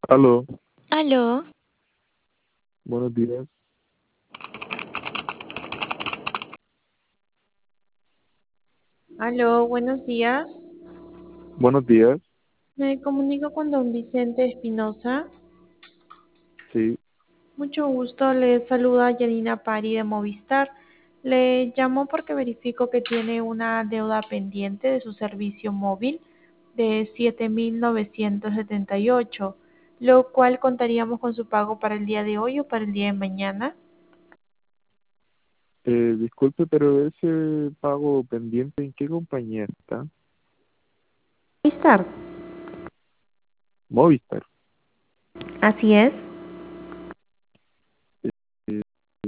Aló, Aló, buenos días. Aló, buenos días. Buenos días, Me comunico con don Vicente Espinosa. sí. Mucho gusto, le saluda Yanina Pari de Movistar. Le llamo porque verifico que tiene una deuda pendiente de su servicio móvil de 7.978, lo cual contaríamos con su pago para el día de hoy o para el día de mañana. Disculpe, pero ese pago pendiente, ¿en qué compañía está? Movistar, Movistar. así es. Eh,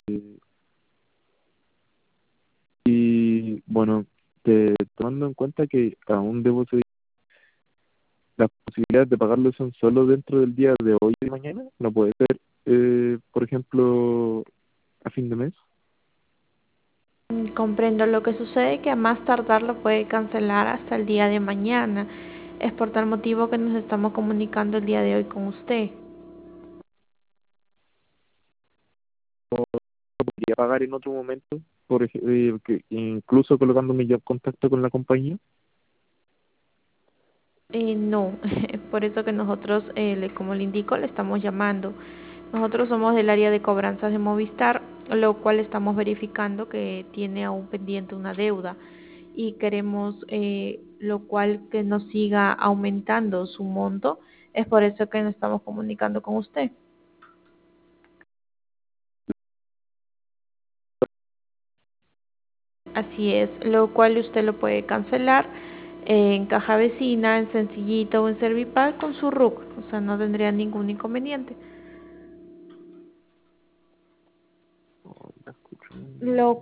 y bueno, tomando en cuenta que aún debo seguir, las posibilidades de pagarlo son solo dentro del día de hoy y de mañana. No puede ser, por ejemplo, a fin de mes. Comprendo lo que sucede, que a más tardar lo puede cancelar hasta el día de mañana. Es por tal motivo que nos estamos comunicando el día de hoy con usted. Podría pagar en otro momento, incluso colocándome ya en contacto con la compañía. No, por eso que nosotros, como le indico, le estamos llamando. Nosotros somos del área de cobranzas de Movistar, lo cual estamos verificando que tiene aún pendiente una deuda y queremos, lo cual que nos siga aumentando su monto. Es por eso que nos estamos comunicando con usted. Así es, lo cual usted lo puede cancelar en caja vecina, en Sencillito o en Servipal con su RUC, o sea, no tendría ningún inconveniente. Oh, la escucho. Lo